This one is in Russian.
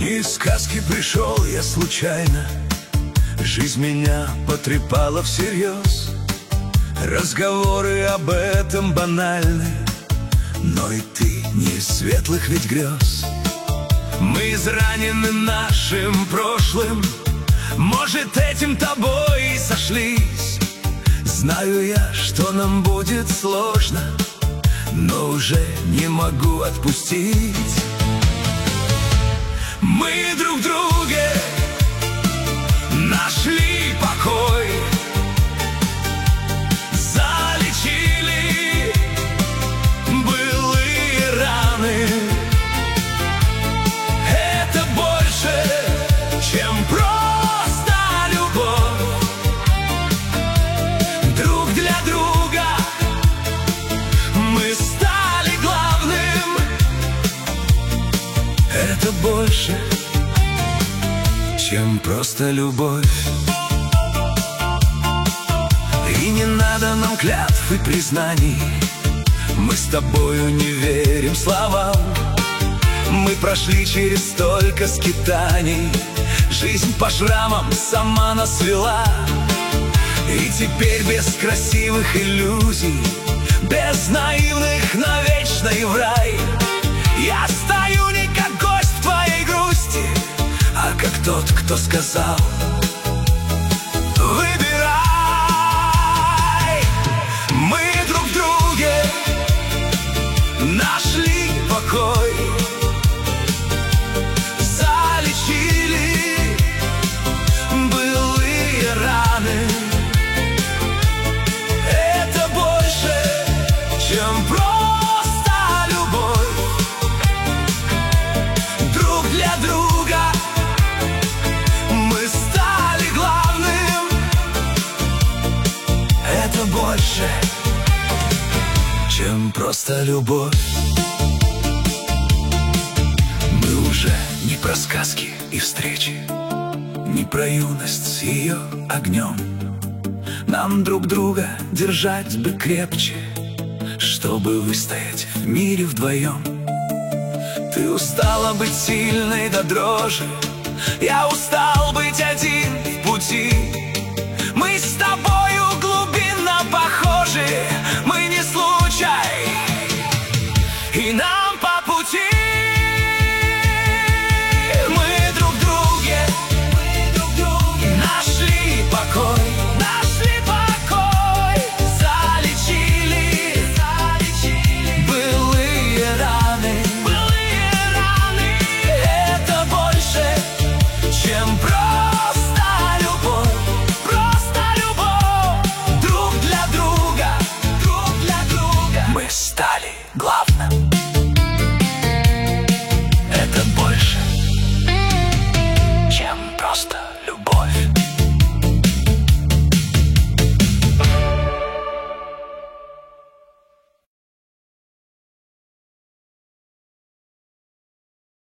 Не из сказки пришел я случайно, жизнь меня потрепала всерьез. Разговоры об этом банальны, но и ты не из светлых ведь грез. Мы изранены нашим прошлым, может, этим тобой и сошлись. Знаю я, что нам будет сложно, но уже не могу отпустить. Мы друг в друге нашли покой, залечили былые раны. Это больше, чем просто любовь. Друг для друга мы стали главным. Это больше, чем просто любовь. И не надо нам клятв и признаний, мы с тобою не верим словам. Мы прошли через столько скитаний, жизнь по шрамам сама нас вела. И теперь без красивых иллюзий, без наивных навечно и в рай. Я стою не как гость в твоей грусти, а как тот, кто сказал: выбирай. Мы друг в друге нашли покой, залечили былые раны. Это больше, чем просто любовь. Друг для друга мы стали главным. Это больше, чем просто любовь. Мы уже не про сказки и встречи, не про юность с ее огнем. Нам друг друга держать бы крепче, чтобы выстоять в мире вдвоем. Ты устала быть сильной до дрожи, я устал быть один в пути.